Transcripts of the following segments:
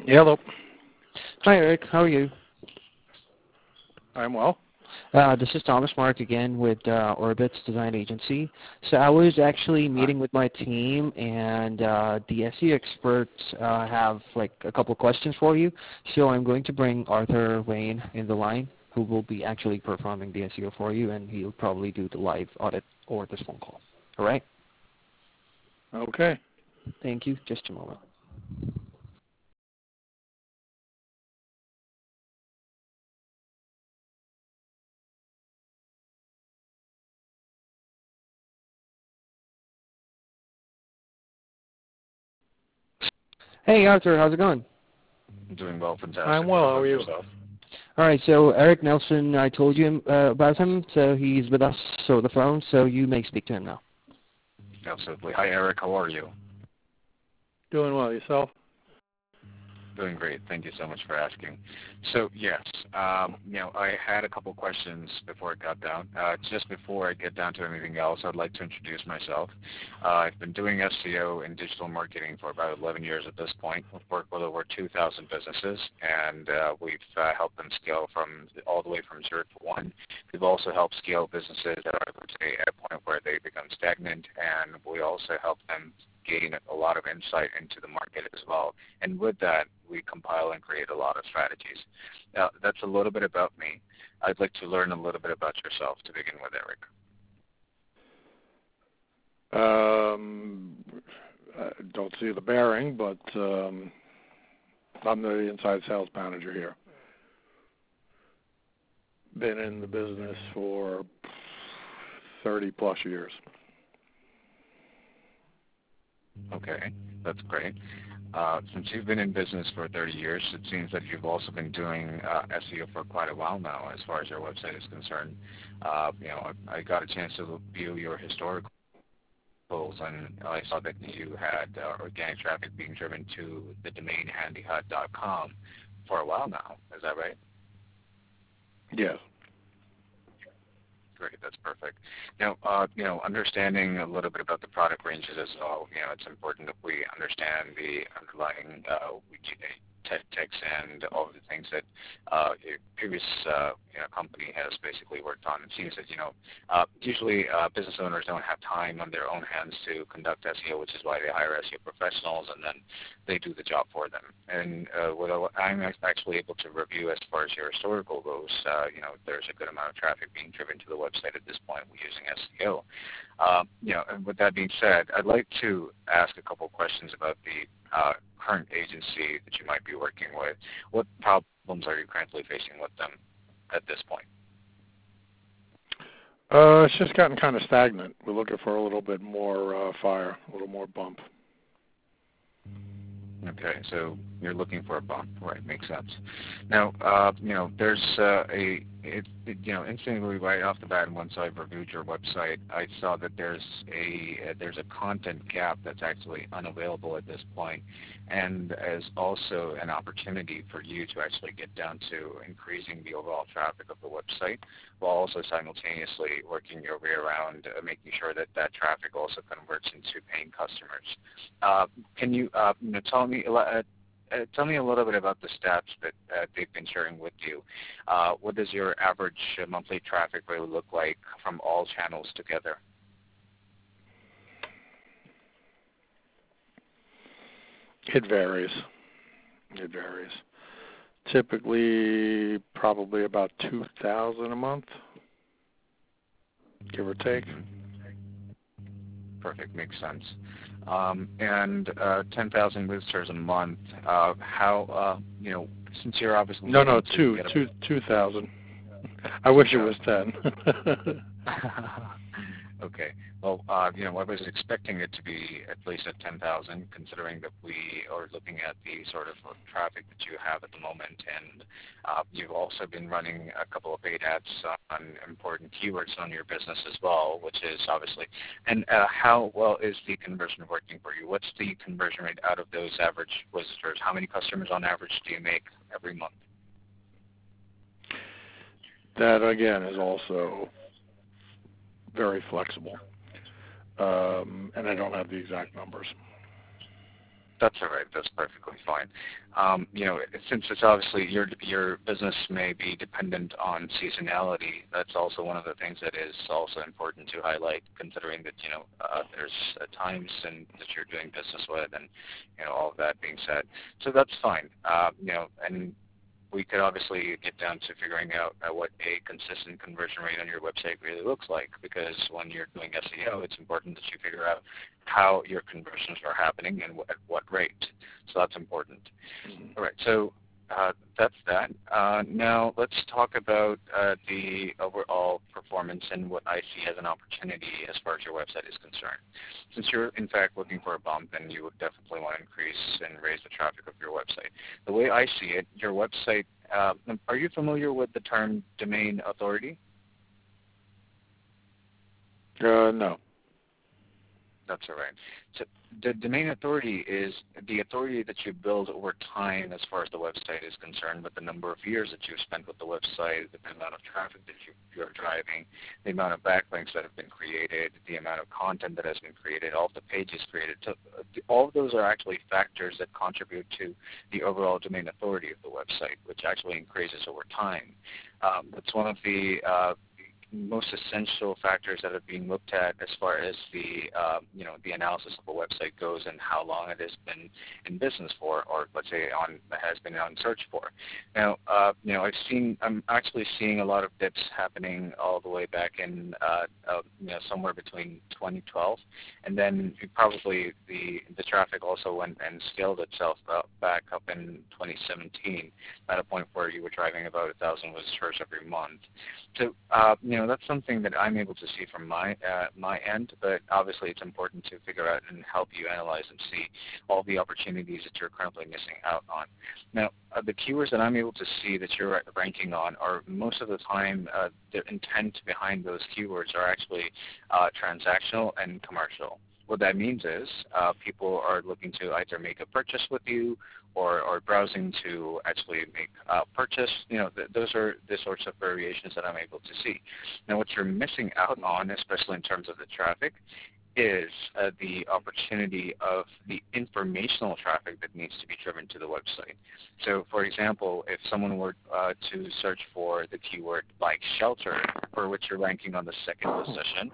Hello. Hi, Eric. How are you? I'm well. This is Thomas Mark again with Orbit's Design Agency. So I was actually Hi. meeting with my team, and the SEO experts have like a couple questions for you. So I'm going to bring Arthur Wayne in the line, who will be actually performing the SEO for you, and he'll probably do the live audit or this phone call. All right? Okay. Thank you. Just a moment. Hey, Arthur. How's it going? Doing well, fantastic. I'm well. How are you? Yourself? All right, so Eric Nelson, I told you about him, so he's with us over the phone, so you may speak to him now. Absolutely. Hi, Eric. How are you? Doing well. Yourself? Doing great. Thank you so much for asking. So, yes, I had a couple questions before I got down. Just before I get down to anything else, I'd like to introduce myself. I've been doing SEO and digital marketing for about 11 years at this point. We've worked with over 2,000 businesses, and we've helped them scale from all the way from 0 to 1. We've also helped scale businesses that are, let's say, at a point where they become stagnant, and we also help them gain a lot of insight into the market as well. And with that, we compile and create a lot of strategies. That's a little bit about me. I'd like to learn a little bit about yourself to begin with, Eric. I don't see the bearing, but I'm the inside sales manager here. Been in the business for 30 plus years. Okay, that's great. Since you've been in business for 30 years, it seems that you've also been doing SEO for quite a while now as far as your website is concerned. I got a chance to view your historical polls, and I saw that you had organic traffic being driven to the domain handyhut.com for a while now. Is that right? Yes. Great, that's perfect. Now, understanding a little bit about the product ranges as well, it's important that we understand the underlying text and all of the things that your previous company has basically worked on. It seems that, usually business owners don't have time on their own hands to conduct SEO, which is why they hire SEO professionals, and then they do the job for them. And what I'm actually able to review as far as your historical goes, there's a good amount of traffic being driven to the website at this point using SEO. And with that being said, I'd like to ask a couple questions about the current agency that you might be working with. What problems are you currently facing with them at this point? It's just gotten kind of stagnant. We're looking for a little bit more fire, a little more bump. Okay, so you're looking for a bump, right? Makes sense. Now, there's instantly right off the bat, once I've reviewed your website, I saw that there's a content gap that's actually unavailable at this point, and as also an opportunity for you to actually get down to increasing the overall traffic of the website, while also simultaneously working your way around making sure that that traffic also converts into paying customers. Can you tell me a little bit about the stats that they've been sharing with you. What does your average monthly traffic really look like from all channels together? It varies. Typically, probably about 2,000 a month, give or take. Perfect, makes sense. And 10,000 visitors a month. Since you're obviously 2,000. I wish it was 10. Okay. Well, I was expecting it to be at least at 10,000, considering that we are looking at the sort of traffic that you have at the moment, and you've also been running a couple of paid ads on important keywords on your business as well, which is obviously. And how well is the conversion working for you? What's the conversion rate out of those average visitors? How many customers on average do you make every month? That, again, is also very flexible, and I don't have the exact numbers. That's all right. That's perfectly fine. Since it's obviously your business may be dependent on seasonality, that's also one of the things that is also important to highlight, considering that there's times and that you're doing business with, and all of that being said. So that's fine. And we could obviously get down to figuring out what a consistent conversion rate on your website really looks like, because when you're doing SEO, it's important that you figure out how your conversions are happening and at what rate. So that's important. All right, so that's that. Now let's talk about the overall performance and what I see as an opportunity as far as your website is concerned. Since you're in fact looking for a bump, then you would definitely want to increase and raise the traffic of your website. The way I see it, your website, are you familiar with the term domain authority? No. That's all right. So the domain authority is the authority that you build over time as far as the website is concerned, with the number of years that you've spent with the website, the amount of traffic that you're driving, the amount of backlinks that have been created, the amount of content that has been created, all of the pages created. So all of those are actually factors that contribute to the overall domain authority of the website, which actually increases over time. That's one of the most essential factors that are being looked at as far as the analysis of a website goes, and how long it has been in business for, or let's say has been on search for. Now, I'm actually seeing a lot of dips happening all the way back in somewhere between 2012, and then probably the traffic also went and scaled itself back up in 2017 at a point where you were driving about 1,000 visitors every month. So that's something that I'm able to see from my end, but obviously it's important to figure out and help you analyze and see all the opportunities that you're currently missing out on. Now, the keywords that I'm able to see that you're ranking on are most of the time the intent behind those keywords are actually transactional and commercial. What that means is people are looking to either make a purchase with you or browsing to actually make a purchase. Those are the sorts of variations that I'm able to see. Now, what you're missing out on, especially in terms of the traffic, is the opportunity of the informational traffic that needs to be driven to the website. So, for example, if someone were to search for the keyword bike shelter, for which you're ranking on the second position,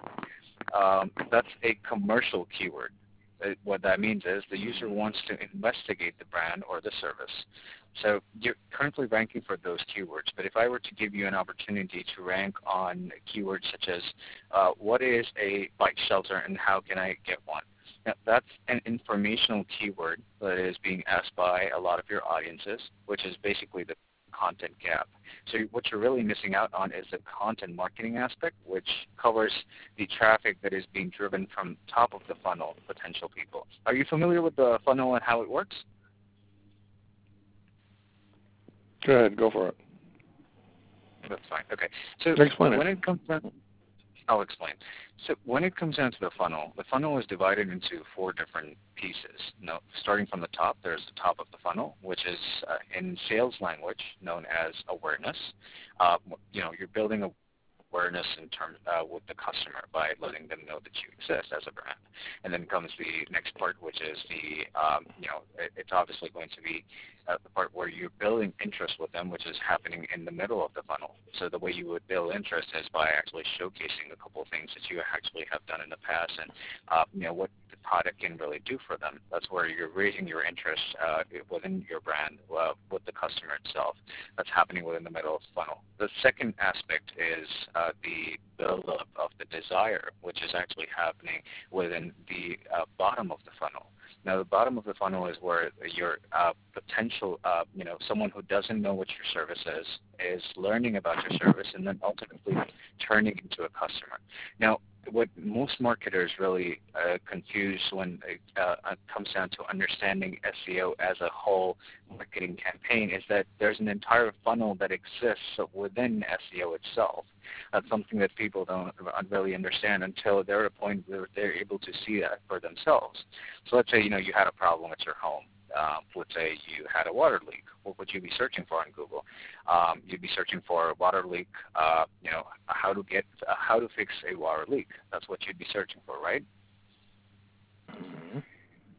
that's a commercial keyword. What that means is the user wants to investigate the brand or the service. So you're currently ranking for those keywords, but if I were to give you an opportunity to rank on keywords such as what is a bike shelter and how can I get one? Now, that's an informational keyword that is being asked by a lot of your audiences, which is basically the content gap. So what you're really missing out on is the content marketing aspect, which covers the traffic that is being driven from top of the funnel, potential people. Are you familiar with the funnel and how it works? Go ahead, go for it. That's fine. Okay. So Explain when it. it comes down, I'll explain. So when it comes down to the funnel is divided into 4 different pieces. Now, starting from the top, there's the top of the funnel, which is in sales language known as awareness. You're building awareness in terms with the customer by letting them know that you exist as a brand. And then comes the next part, which is it's obviously going to be the part where you're building interest with them, which is happening in the middle of the funnel. So the way you would build interest is by actually showcasing a couple of things that you actually have done in the past and what the product can really do for them. That's where you're raising your interest within your brand with the customer itself. That's happening within the middle of the funnel. The second aspect is the build-up of the desire, which is actually happening within the bottom of the funnel. Now, the bottom of the funnel is where your potential, someone who doesn't know what your service is learning about your service and then ultimately turning into a customer. Now, what most marketers really confuse when it comes down to understanding SEO as a whole marketing campaign is that there's an entire funnel that exists within SEO itself. That's something that people don't really understand until they're at a point where they're able to see that for themselves. So let's say, you had a problem at your home. Let's say you had a water leak. What would you be searching for on Google? You'd be searching for water leak, how to fix a water leak. That's what you'd be searching for, right? Mm-hmm.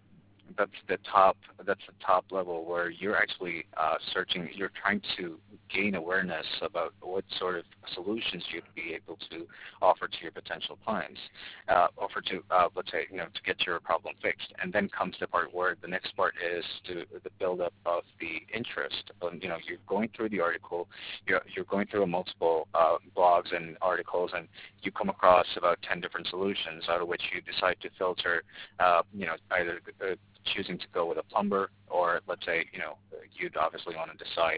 that's the top level where you're actually searching. You're trying to gain awareness about what sort of solutions you'd be able to offer to your potential clients, offer to let's say to get your problem fixed. And then comes the part where the next part is the build up of the interest. You're going through the article, you're going through multiple blogs and articles, and you come across about 10 different solutions, out of which you decide to filter, either choosing to go with a plumber, or let's say, you'd obviously want to decide,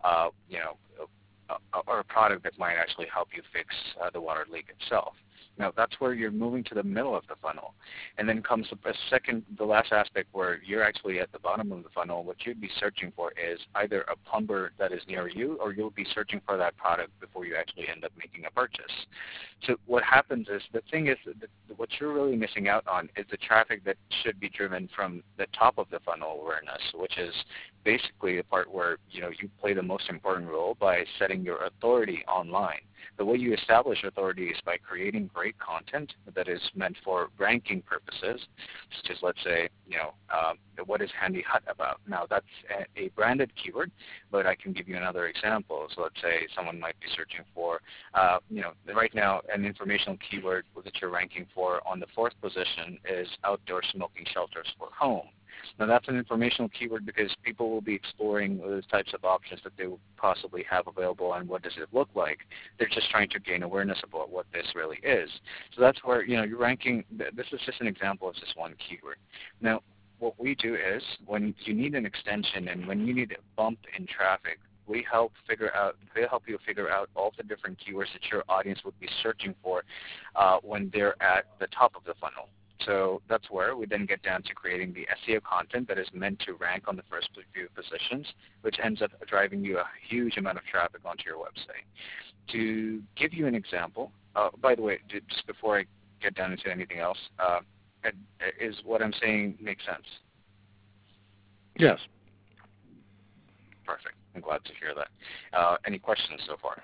or a product that might actually help you fix the water leak itself. Now, that's where you're moving to the middle of the funnel. And then comes the last aspect where you're actually at the bottom of the funnel. What you'd be searching for is either a plumber that is near you, or you'll be searching for that product before you actually end up making a purchase. So what happens is, the thing is, what you're really missing out on is the traffic that should be driven from the top of the funnel awareness, which is basically the part where you play the most important role by setting your authority online. The way you establish authority is by creating great content that is meant for ranking purposes, such as, let's say, what is Handy Hut about? Now, that's a branded keyword, but I can give you another example. So let's say someone might be searching for, right now, an informational keyword that you're ranking for on the 4th position is outdoor smoking shelters for home. Now, that's an informational keyword because people will be exploring those types of options that they will possibly have available, and what does it look like. They're just trying to gain awareness about what this really is. So that's where, you're ranking. This is just an example of just one keyword. Now, what we do is, when you need an extension and when you need a bump in traffic, they help you figure out all the different keywords that your audience would be searching for when they're at the top of the funnel. So that's where we then get down to creating the SEO content that is meant to rank on the first few positions, which ends up driving you a huge amount of traffic onto your website. To give you an example, by the way, just before I get down into anything else, is what I'm saying make sense? Yes. Perfect. I'm glad to hear that. Any questions so far?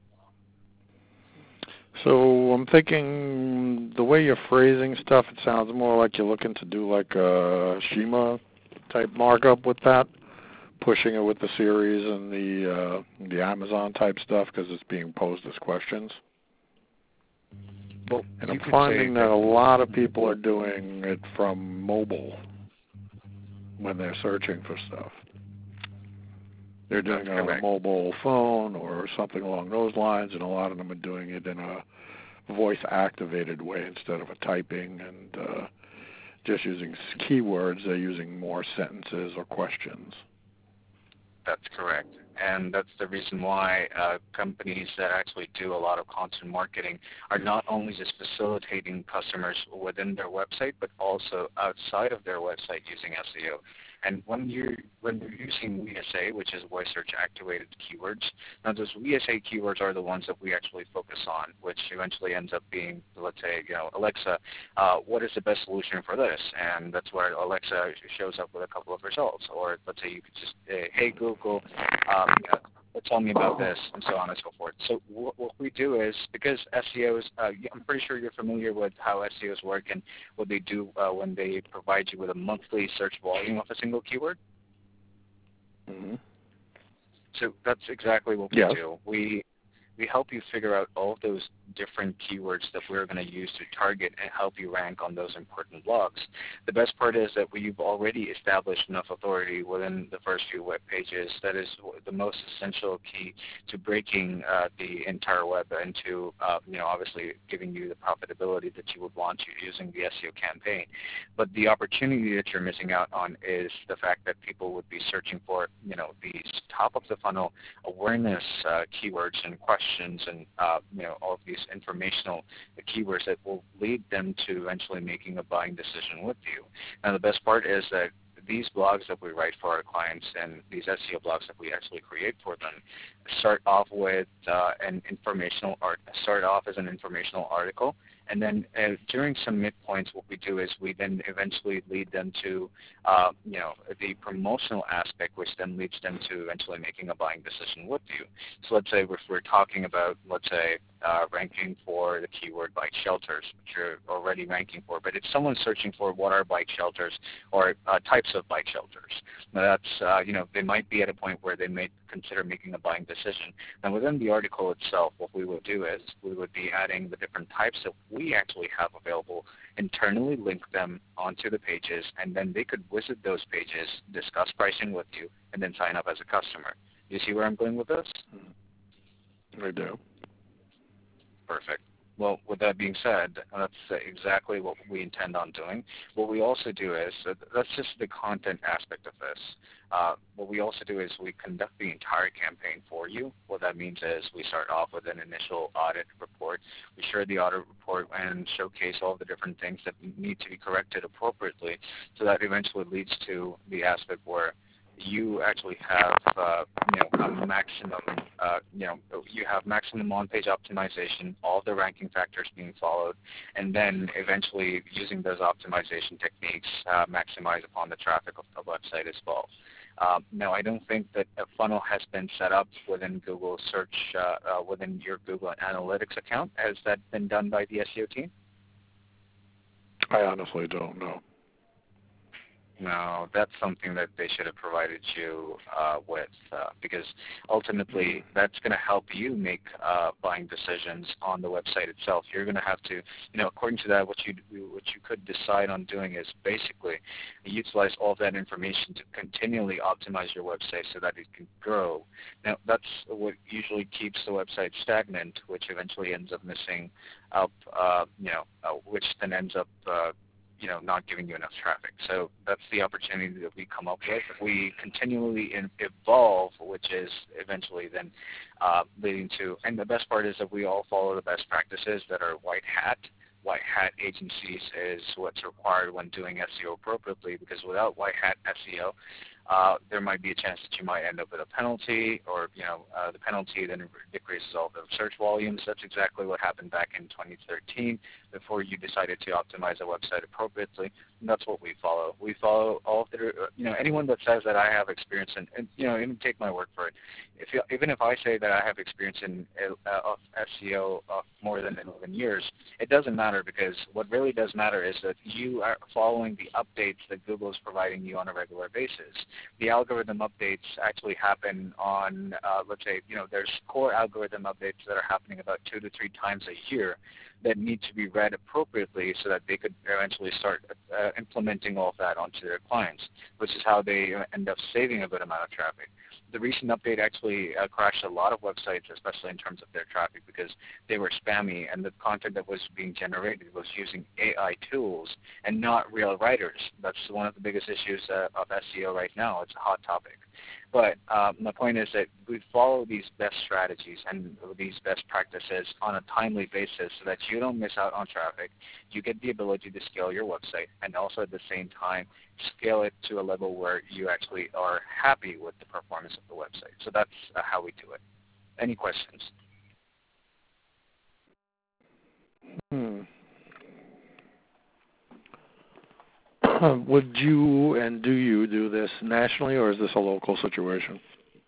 So I'm thinking the way you're phrasing stuff, it sounds more like you're looking to do like a schema type markup with that, pushing it with the series and the Amazon type stuff because it's being posed as questions. Well, and I'm finding that a lot of people are doing it from mobile when they're searching for stuff. They're doing it on a mobile phone or something along those lines, and a lot of them are doing it in a voice-activated way instead of a typing and just using keywords. They're using more sentences or questions. That's correct. And that's the reason why companies that actually do a lot of content marketing are not only just facilitating customers within their website, but also outside of their website using SEO. And when you're using VSA, which is voice search activated keywords, now those VSA keywords are the ones that we actually focus on, which eventually ends up being, let's say, Alexa, what is the best solution for this? And that's where Alexa shows up with a couple of results. Or let's say you could just, hey Google, tell me about this, and so on and so forth. So what we do is, because SEOs, I'm pretty sure you're familiar with how SEOs work and what they do when they provide you with a monthly search volume of a single keyword. Mm-hmm. So that's exactly what we do. We help you figure out all of those different keywords that we're going to use to target and help you rank on those important blogs. The best part is that we've already established enough authority within the first few web pages that is the most essential key to breaking the entire web into, obviously giving you the profitability that you would want using the SEO campaign. But the opportunity that you're missing out on is the fact that people would be searching for, these top of the funnel awareness keywords and questions and, all of these informational keywords that will lead them to eventually making a buying decision with you. Now, the best part is that these blogs that we write for our clients and these SEO blogs that we actually create for them start off with as an informational article, And then during some midpoints, what we do is we then eventually lead them to, the promotional aspect, which then leads them to eventually making a buying decision with you. So let's say if we're talking about, ranking for the keyword bike shelters, which you're already ranking for, but if someone's searching for what are bike shelters or types of bike shelters, that's, they might be at a point where they may consider making a buying decision. And within the article itself, what we would do is we would be adding the different types that we actually have available, internally link them onto the pages, and then they could visit those pages, discuss pricing with you, and then sign up as a customer. You see where I'm going with this? I do. Perfect. Well, with that being said, that's exactly what we intend on doing. What we also do is, that's just the content aspect of this. What we also do is we conduct the entire campaign for you. What that means is we start off with an initial audit report. We share the audit report and showcase all the different things that need to be corrected appropriately, so that eventually leads to the aspect where you actually have, a maximum, you have maximum on-page optimization, all the ranking factors being followed, and then eventually using those optimization techniques, maximize upon the traffic of the website as well. Now, I don't think that a funnel has been set up within Google search, within your Google Analytics account. Has that been done by the SEO team? I honestly don't know. No, that's something that they should have provided you with, because ultimately that's going to help you make buying decisions on the website itself. You're going to have to, according to that, what you could decide on doing is basically utilize all of that information to continually optimize your website so that it can grow. Now, that's what usually keeps the website stagnant, which eventually ends up missing up, which then ends up not giving you enough traffic. So that's the opportunity that we come up with. We continually evolve, which is eventually then leading to, and the best part is that we all follow the best practices that are white hat. White hat agencies is what's required when doing SEO appropriately, because without white hat SEO, there might be a chance that you might end up with a penalty, or the penalty then decreases all the search volumes. That's exactly what happened back in 2013 before you decided to optimize a website appropriately. And that's what we follow. We follow all of the, anyone that says that I have experience in, and, even take my word for it. Even if I say that I have experience in of SEO of more than 11 years, it doesn't matter, because what really does matter is that you are following the updates that Google is providing you on a regular basis. The algorithm updates actually happen on, let's say, there's core algorithm updates that are happening about 2 to 3 times a year that need to be read appropriately so that they could eventually start implementing all of that onto their clients, which is how they end up saving a good amount of traffic. The recent update actually crashed a lot of websites, especially in terms of their traffic, because they were spammy, and the content that was being generated was using AI tools and not real writers. That's one of the biggest issues of SEO right now. It's a hot topic. But my point is that we follow these best strategies and these best practices on a timely basis so that you don't miss out on traffic. You get the ability to scale your website, and also at the same time scale it to a level where you actually are happy with the performance of the website. So that's how we do it. Any questions? Would you and do you do this nationally, or is this a local situation?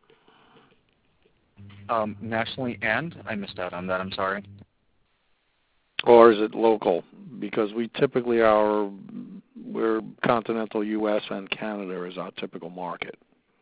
Nationally, and I missed out on that. I'm sorry. Or is it local? Because we typically we're continental U.S. and Canada is our typical market.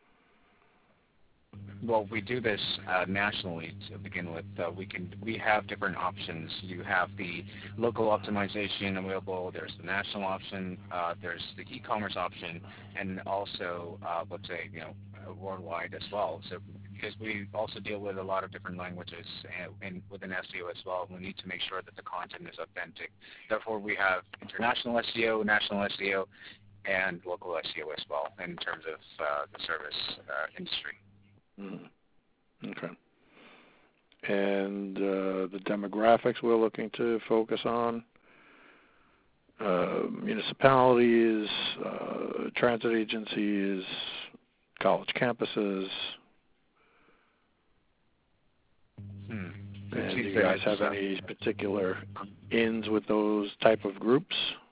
Well, we do this nationally to begin with. We have different options. You have the local optimization available. There's the national option. There's the e-commerce option, and also, let's say, worldwide as well. So, because we also deal with a lot of different languages and within SEO as well, we need to make sure that the content is authentic. Therefore, we have international SEO, national SEO, and local SEO as well in terms of the service industry. Okay. And the demographics we're looking to focus on, municipalities, transit agencies, college campuses. And do you guys have any particular ins with those type of groups?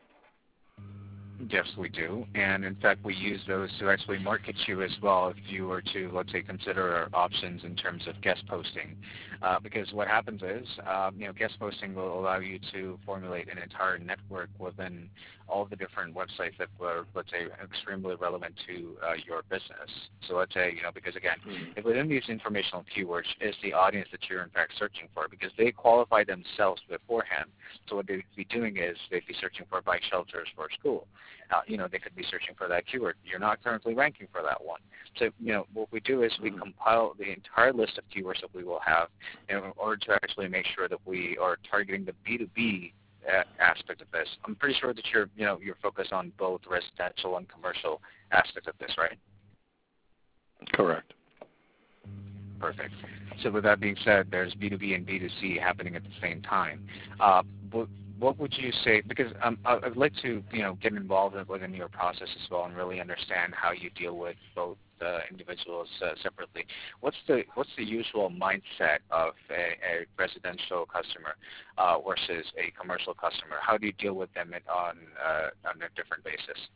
Yes, we do. And in fact, we use those to actually market you as well if you were to, let's say, consider our options in terms of guest posting. Because what happens is, guest posting will allow you to formulate an entire network within all the different websites that were, let's say, extremely relevant to your business. So let's say, because again, if within these informational keywords is the audience that you're in fact searching for, because they qualify themselves beforehand. So what they'd be doing is they'd be searching for bike shelters for school. They could be searching for that keyword. You're not currently ranking for that one. So, what we do is we compile the entire list of keywords that we will have in order to actually make sure that we are targeting the B2B aspect of this. I'm pretty sure that you're focused on both residential and commercial aspects of this, right? Correct. Perfect. So with that being said, there's B2B and B2C happening at the same time. What would you say, because I'd like to get involved within your process as well and really understand how you deal with both individuals separately. What's the usual mindset of a residential customer versus a commercial customer? How do you deal with them on a different basis?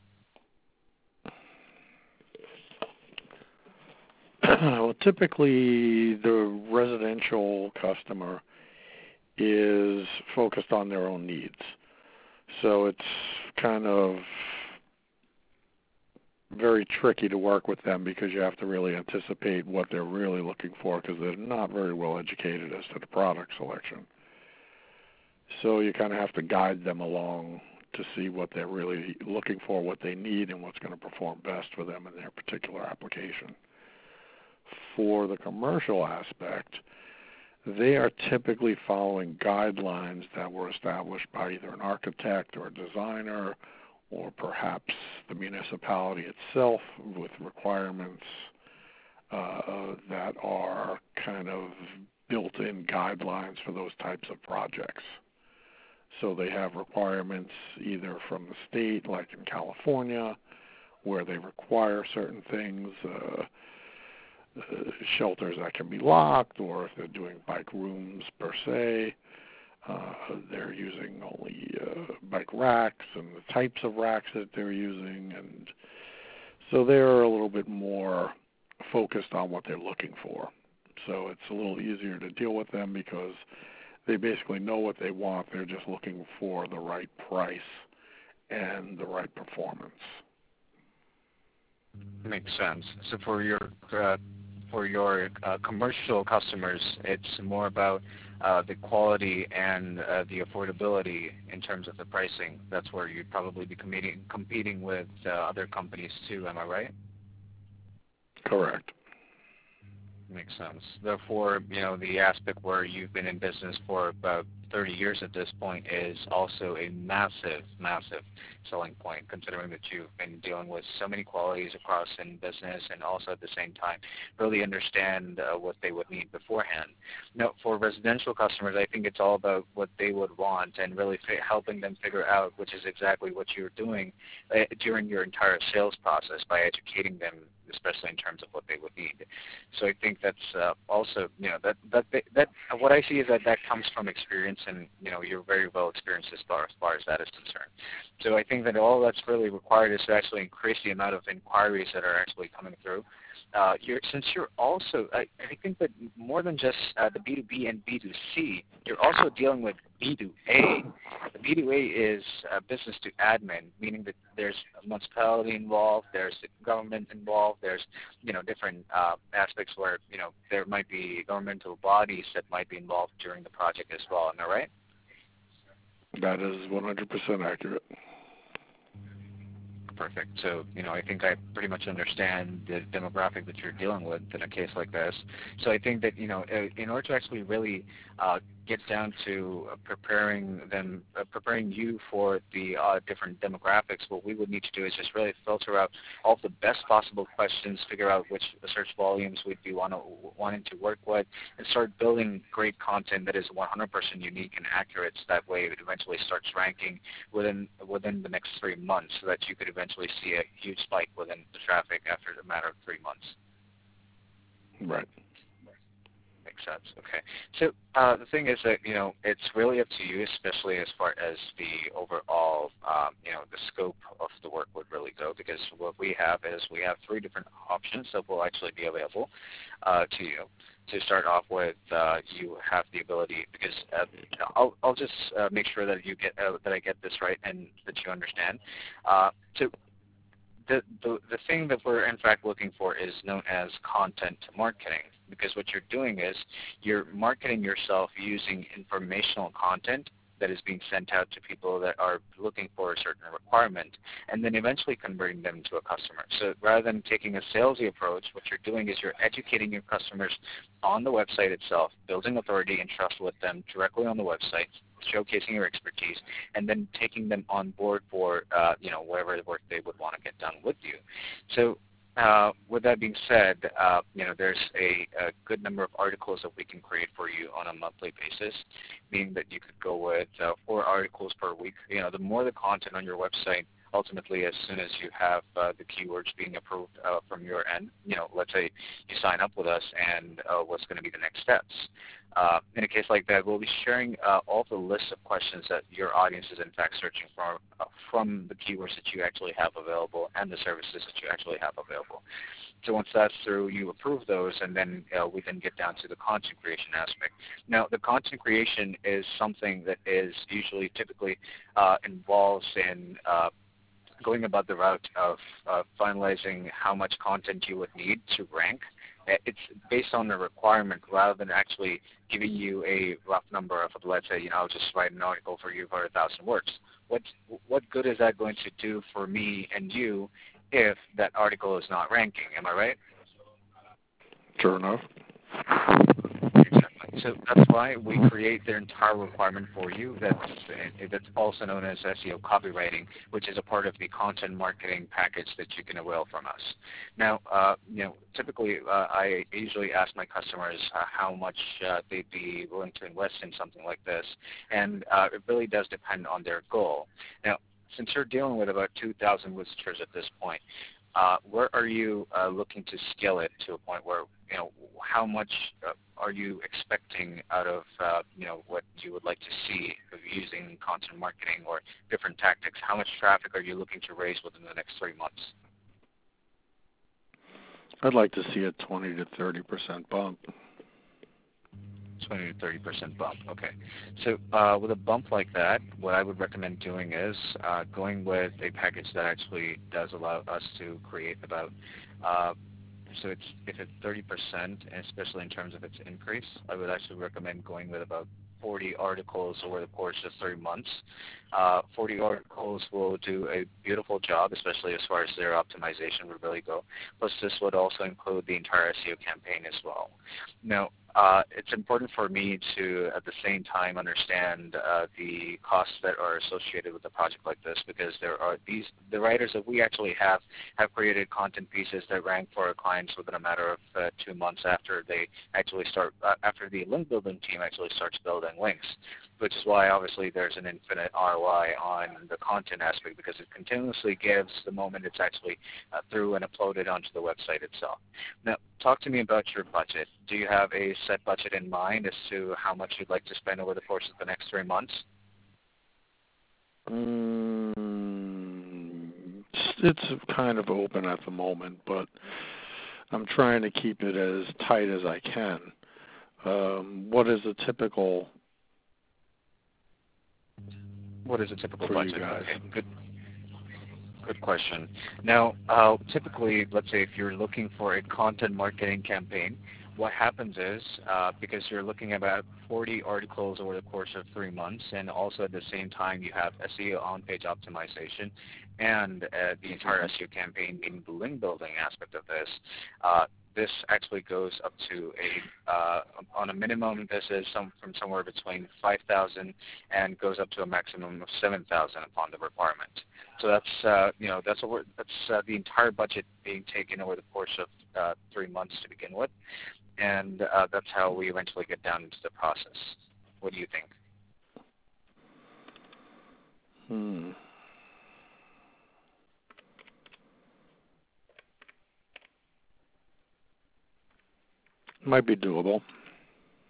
Well, typically the residential customer is focused on their own needs. So it's kind of very tricky to work with them because you have to really anticipate what they're really looking for because they're not very well educated as to the product selection. So you kind of have to guide them along to see what they're really looking for, what they need, and what's going to perform best for them in their particular application. For the commercial aspect, they are typically following guidelines that were established by either an architect or a designer or perhaps the municipality itself with requirements that are kind of built-in guidelines for those types of projects. So they have requirements either from the state, like in California, where they require certain things, shelters that can be locked, or if they're doing bike rooms per se, they're using only bike racks and the types of racks that they're using, and so they're a little bit more focused on what they're looking for. So it's a little easier to deal with them because they basically know what they want. They're just looking for the right price and the right performance. Makes sense. So for your commercial customers, it's more about the quality and the affordability in terms of the pricing. That's where you'd probably be competing with other companies too. Am I right? Correct. Makes sense. Therefore, the aspect where you've been in business for about 30 years at this point is also a massive, massive selling point, considering that you've been dealing with so many qualities across in business and also at the same time really understand what they would need beforehand. Now, for residential customers, I think it's all about what they would want and really helping them figure out, which is exactly what you're doing during your entire sales process by educating them, especially in terms of what they would need. So I think that's also, that what I see is that comes from experience, and you're very well experienced as far as that is concerned. So I think that all that's really required is to actually increase the amount of inquiries that are actually coming through. Since you're also, I think that more than just the B2B and B2C, you're also dealing with B2A. The B2A is business to admin, meaning that there's a municipality involved, there's the government involved, there's different aspects where there might be governmental bodies that might be involved during the project as well. Am I right? That is 100% accurate. Perfect. So, I think I pretty much understand the demographic that you're dealing with in a case like this. So I think that, in order to actually really get down to preparing you for the different demographics, what we would need to do is just really filter out all of the best possible questions, figure out which search volumes we'd be wanting to work with, and start building great content that is 100% unique and accurate, so that way it eventually starts ranking within the next 3 months, so that you could eventually see a huge spike within the traffic after a matter of 3 months. Right. Makes sense. Okay. So the thing is that, it's really up to you, especially as far as the overall, the scope of the work would really go, because what we have is we have 3 different options that will actually be available to you. To start off with, you have the ability, because I'll just make sure that you get that I get this right and that you understand. So the thing that we're in fact looking for is known as content marketing, because what you're doing is you're marketing yourself using informational content that is being sent out to people that are looking for a certain requirement, and then eventually converting them to a customer. So rather than taking a salesy approach, what you're doing is you're educating your customers on the website itself, building authority and trust with them directly on the website, showcasing your expertise, and then taking them on board for whatever work they would want to get done with you. So with that being said, there's a good number of articles that we can create for you on a monthly basis, meaning that you could go with 4 articles per week. The more the content on your website, ultimately, as soon as you have the keywords being approved from your end, let's say you sign up with us, and what's going to be the next steps. In a case like that, we'll be sharing all the lists of questions that your audience is in fact searching for from the keywords that you actually have available and the services that you actually have available. So once that's through, you approve those, and then we then get down to the content creation aspect. Now, the content creation is something that is usually typically involves in going about the route of finalizing how much content you would need to rank. It's based on the requirement rather than actually giving you a rough number of, let's say, I'll just write an article for you for 1,000 words. What good is that going to do for me and you if that article is not ranking? Am I right? Sure enough. Exactly. So that's why we create the entire requirement for you. That's also known as SEO copywriting, which is a part of the content marketing package that you can avail from us. Now, typically I usually ask my customers how much they'd be willing to invest in something like this, and it really does depend on their goal. Now, since you're dealing with about 2,000 visitors at this point, where are you looking to scale it to a point where, how much are you expecting out of, what you would like to see of using content marketing or different tactics? How much traffic are you looking to raise within the next 3 months? I'd like to see a 20 to 30% bump. 20 to 30% bump. Okay. So with a bump like that, what I would recommend doing is going with a package that actually does allow us to create about, so if it's 30%, especially in terms of its increase, I would actually recommend going with about 40 articles over the course of 3 months. 40 articles will do a beautiful job, especially as far as their optimization would really go. Plus, this would also include the entire SEO campaign as well. Now, it's important for me to, at the same time, understand the costs that are associated with a project like this, because there are the writers that we actually have created content pieces that rank for our clients within a matter of 2 months after they actually start, after the link building team actually starts building links, which is why obviously there's an infinite ROI on the content aspect, because it continuously gives the moment it's actually through and uploaded onto the website itself. Now, talk to me about your budget. Do you have a set budget in mind as to how much you'd like to spend over the course of the next 3 months? It's kind of open at the moment, but I'm trying to keep it as tight as I can. What is a typical? What is a typical for budget? You guys? Okay, good question. Now, typically, let's say if you're looking for a content marketing campaign, what happens is, because you're looking at about 40 articles over the course of 3 months, and also at the same time you have SEO on-page optimization and the entire SEO campaign, meaning the link building aspect of this, this actually goes up to on a minimum, this is from somewhere between 5,000 and goes up to a maximum of 7,000 upon the requirement. So that's that's the entire budget being taken over the course of 3 months to begin with, and that's how we eventually get down into the process. What do you think? Might be doable.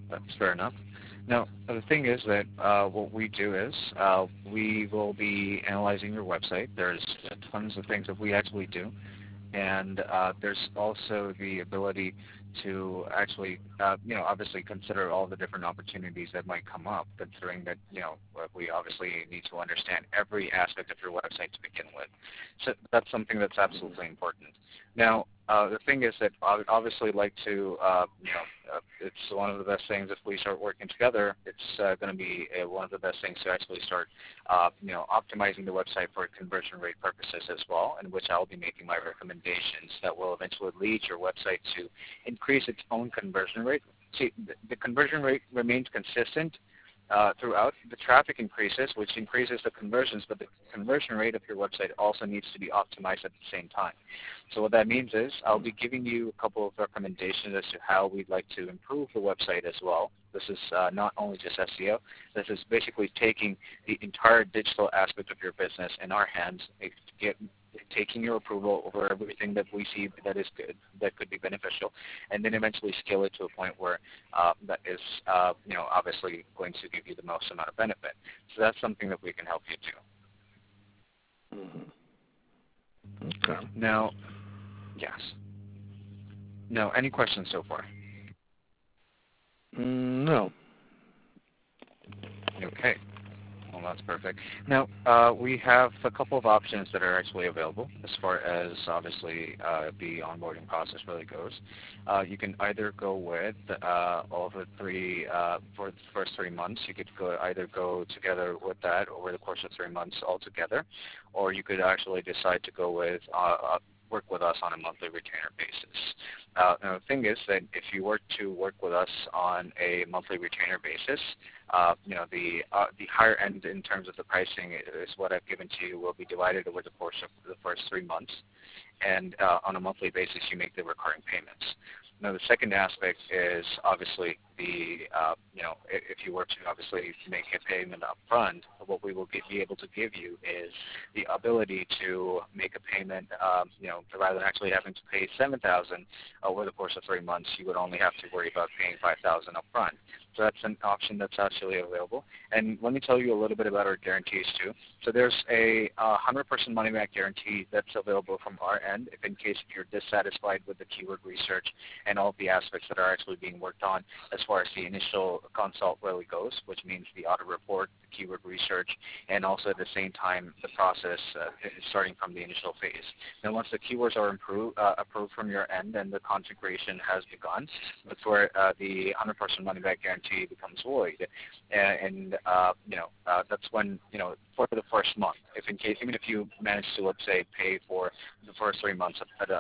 That's fair enough. Now, the thing is that what we do is we will be analyzing your website. There's tons of things that we actually do. And there's also the ability to actually, obviously consider all the different opportunities that might come up, considering that, we obviously need to understand every aspect of your website to begin with. So that's something that's absolutely important. Now, the thing is that I would obviously like to, it's one of the best things if we start working together. It's going to be one of the best things to actually start, optimizing the website for conversion rate purposes as well, in which I'll be making my recommendations that will eventually lead your website to increase its own conversion rate. See, the conversion rate remains consistent throughout. The traffic increases, which increases the conversions, but the conversion rate of your website also needs to be optimized at the same time. So what that means is I'll be giving you a couple of recommendations as to how we'd like to improve the website as well. This is not only just SEO. This is basically taking the entire digital aspect of your business in our hands, taking your approval over everything that we see that is good, that could be beneficial, and then eventually scale it to a point where that is, obviously going to give you the most amount of benefit. So that's something that we can help you do. Mm-hmm. Okay. Now, yes. Now, any questions so far? No. Okay. Well, that's perfect. Now, we have a couple of options that are actually available as far as, obviously, the onboarding process really goes. You can either go with all the three, for the first 3 months, you could either go together with that over the course of 3 months altogether, or you could actually decide to go with work with us on a monthly retainer basis. Now, the thing is that if you were to work with us on a monthly retainer basis, the higher end in terms of the pricing is what I've given to you will be divided over the course of the first 3 months, and on a monthly basis you make the recurring payments. Now, the second aspect is obviously the, if you were to obviously make a payment up front, what we will be able to give you is the ability to make a payment, rather than actually having to pay $7,000 over the course of 3 months, you would only have to worry about paying $5,000 up front. So that's an option that's actually available. And let me tell you a little bit about our guarantees too. So there's a 100% money-back guarantee that's available from our end if in case you're dissatisfied with the keyword research and all of the aspects that are actually being worked on as far as the initial consult really goes, which means the audit report, the keyword research, and also at the same time the process starting from the initial phase. Then once the keywords are approved from your end and the content creation has begun, that's where the 100% money-back guarantee becomes void, and that's when for the first month, even if you manage to, let's say, pay for the first 3 months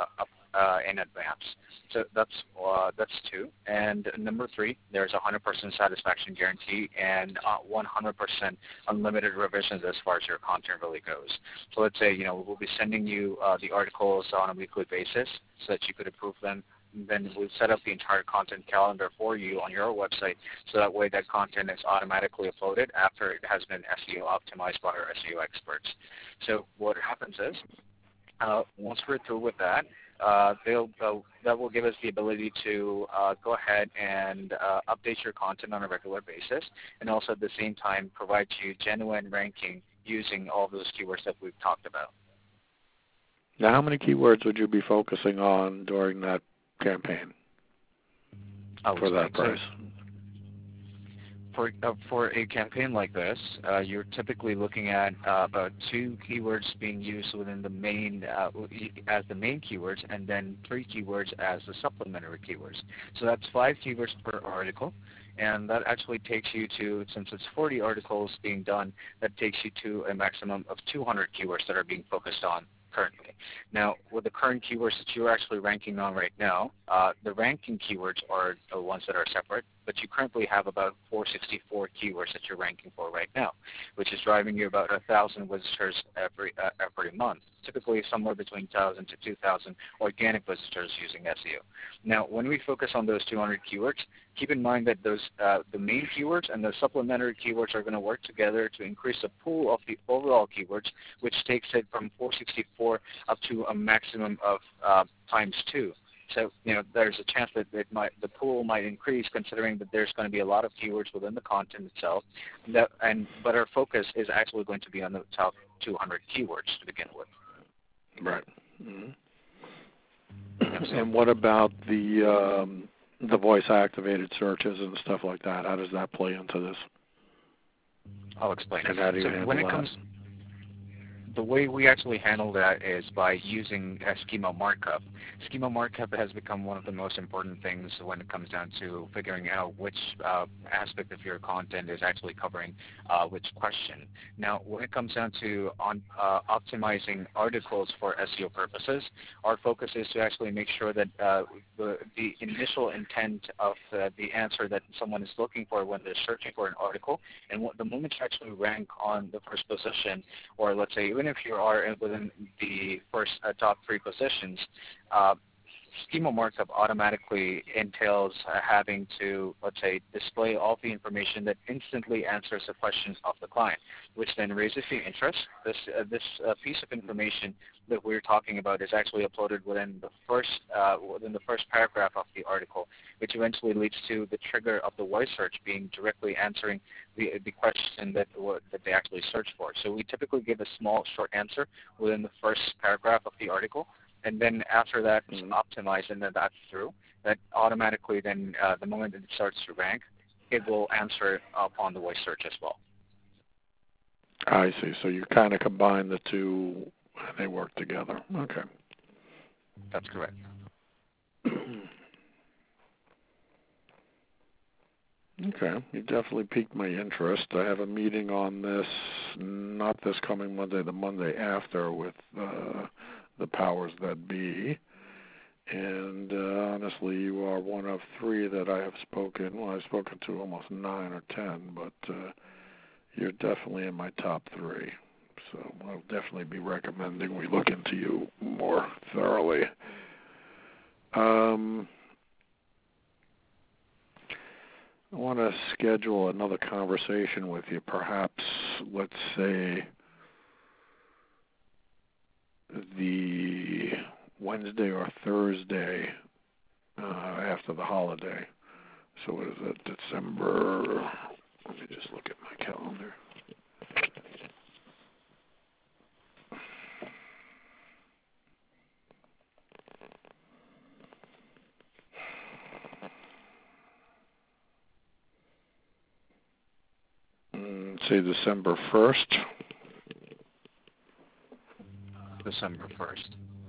in advance. So that's two. And number three, there's a 100% satisfaction guarantee and 100% unlimited revisions as far as your content really goes. So let's say we'll be sending you the articles on a weekly basis so that you could approve them. Then we've set up the entire content calendar for you on your website, so that way that content is automatically uploaded after it has been SEO optimized by our SEO experts. So what happens is, once we're through with that, that will give us the ability to go ahead and update your content on a regular basis, and also at the same time provide you genuine ranking using all of those keywords that we've talked about. Now, how many keywords would you be focusing on during that campaign for that price? For a campaign like this, you're typically looking at about 2 keywords being used within the main as the main keywords, and then 3 keywords as the supplementary keywords. So that's 5 keywords per article, and that actually takes you to, since it's 40 articles being done, that takes you to a maximum of 200 keywords that are being focused on currently. Now, with the current keywords that you're actually ranking on right now, the ranking keywords are the ones that are separate, but you currently have about 464 keywords that you're ranking for right now, which is driving you about 1,000 visitors every month, typically somewhere between 1,000 to 2,000 organic visitors using SEO. Now, when we focus on those 200 keywords, keep in mind that those the main keywords and the supplementary keywords are going to work together to increase the pool of the overall keywords, which takes it from 464 up to a maximum of times 2. So, there's a chance that the pool might increase, considering that there's going to be a lot of keywords within the content itself. But our focus is actually going to be on the top 200 keywords to begin with. Right. Mm-hmm. And what about the voice-activated searches and stuff like that? How does that play into this? I'll explain. And how do you handle when it that? comes, the way we actually handle that is by using a schema markup. Schema markup has become one of the most important things when it comes down to figuring out which aspect of your content is actually covering which question. Now, when it comes down to optimizing articles for SEO purposes, our focus is to actually make sure that the initial intent of the answer that someone is looking for when they're searching for an article, and the moment you actually rank on the first position, or let's say even if you are within the first top 3 positions, schema markup automatically entails having to, let's say, display all the information that instantly answers the questions of the client, which then raises the interest. This piece of information that we're talking about is actually uploaded within the first paragraph of the article, which eventually leads to the trigger of the voice search being directly answering the question that they actually search for. So we typically give a small, short answer within the first paragraph of the article. And then after that is optimized and then that's through, that automatically then the moment that it starts to rank, it will answer upon the voice search as well. I see. So you kind of combine the two and they work together. Okay. That's correct. Okay. You definitely piqued my interest. I have a meeting on this, not this coming Monday, the Monday after, with the powers that be. And honestly, you are one of 3 that I have spoken. Well, I've spoken to almost 9 or 10, but you're definitely in my top 3. So I'll definitely be recommending we look into you more thoroughly. I want to schedule another conversation with you, perhaps, let's say, the Wednesday or Thursday after the holiday. So what is it, December? Let me just look at my calendar. Say December 1st. December 1st.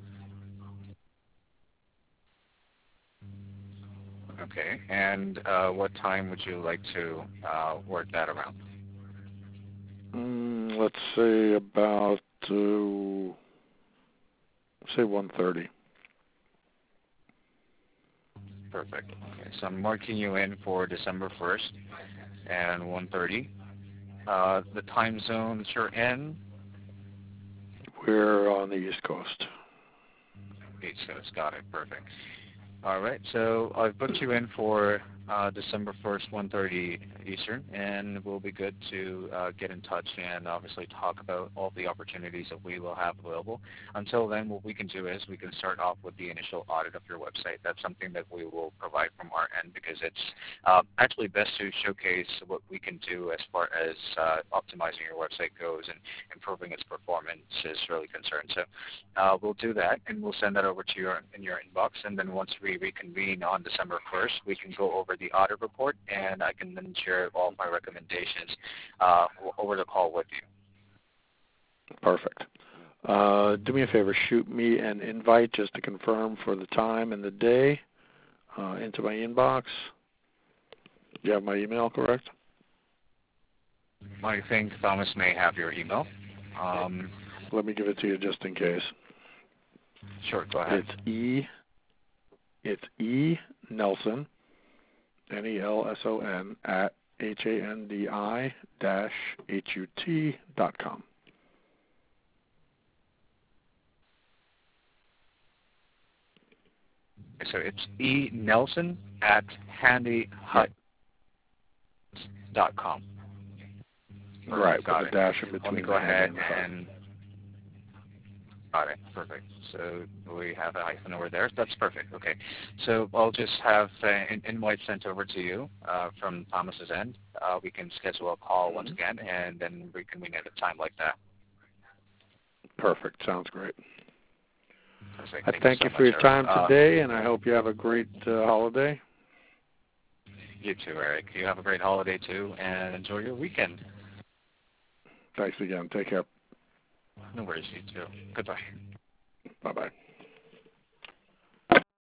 Okay. And what time would you like to work that around? Let's say about, say 1:30. Perfect. Okay. So I'm marking you in for December 1st and 1:30. The time zone that you're in? We're on the East Coast. East Coast. Got it. Perfect. All right. So I've booked you in for December 1st, 1:30 Eastern, and we'll be good to get in touch and obviously talk about all the opportunities that we will have available. Until then, what we can do is we can start off with the initial audit of your website. That's something that we will provide from our end because it's actually best to showcase what we can do as far as optimizing your website goes and improving its performance is really concerned. So we'll do that, and we'll send that over to you in your inbox, and then once we reconvene on December 1st, we can go over the audit report, and I can then share all of my recommendations over the call with you. Perfect. Do me a favor, shoot me an invite just to confirm for the time and the day into my inbox. You have my email, correct? I think Thomas may have your email. Let me give it to you just in case. Sure, go ahead. It's E Nelson, Nelson at HANDI-HUT.com. So it's E Nelson at HandyHut.com. Right, Got with it. a dash in between. Let me go ahead and Got it. Perfect. So we have a hyphen over there. That's perfect. Okay. So I'll just have an invite sent over to you from Thomas's end. We can schedule a call once again, and then reconvene at a time like that. Perfect. Sounds great. Perfect. I thank you for your time today, and I hope you have a great holiday. You too, Eric. You have a great holiday, too, and enjoy your weekend. Thanks again. Take care. No worries. You too. Goodbye. Bye-bye.